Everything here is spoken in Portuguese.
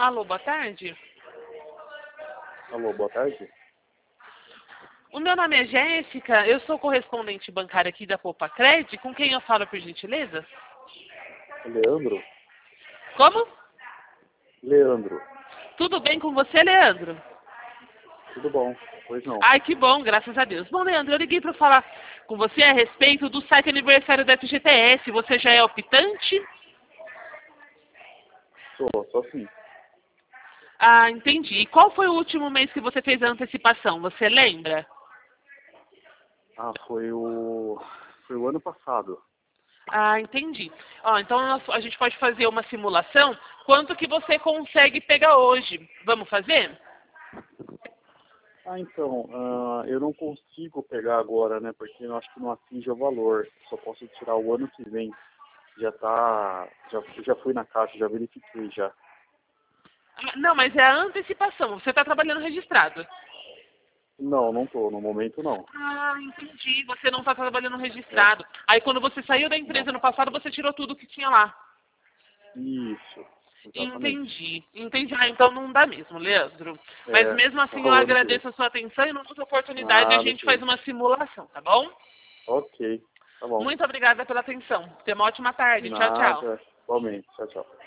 Alô, boa tarde. Alô, boa tarde. O meu nome é Jéssica, eu sou correspondente bancária aqui da Poupa-Cred. Com quem eu falo, por gentileza? Leandro? Como? Leandro. Tudo bem com você, Leandro? Tudo bom? Pois não. Ai, que bom, graças a Deus. Bom, Leandro, eu liguei para falar com você a respeito do site aniversário da FGTS. Você já é optante? Sou sim. Ah, entendi. E qual foi o último mês que você fez a antecipação? Você lembra? Foi o ano passado. Ah, entendi. Ó, então a gente pode fazer uma simulação. Quanto que você consegue pegar hoje? Vamos fazer? Então, eu não consigo pegar agora, né? Porque eu acho que não atinge o valor. Só posso tirar o ano que vem. Já fui na caixa, já verifiquei já. Ah, não, mas é a antecipação. Você está trabalhando registrado. Não tô. No momento não. Ah, entendi. Você não está trabalhando É? registrado. Aí quando você saiu da Não. empresa no passado, você tirou tudo que tinha lá. Isso. Exatamente. Entendi. Entendi. Ah, então não dá mesmo, Leandro. Mas É, mesmo assim só eu o ano que vem. agradeço a sua atenção e numa outra oportunidade a gente faz Beleza. uma simulação, tá bom? Ok. Tá bom. Muito obrigada pela atenção. Tenha uma ótima tarde. Tchau, tchau. Nada. Igualmente. Tchau, tchau.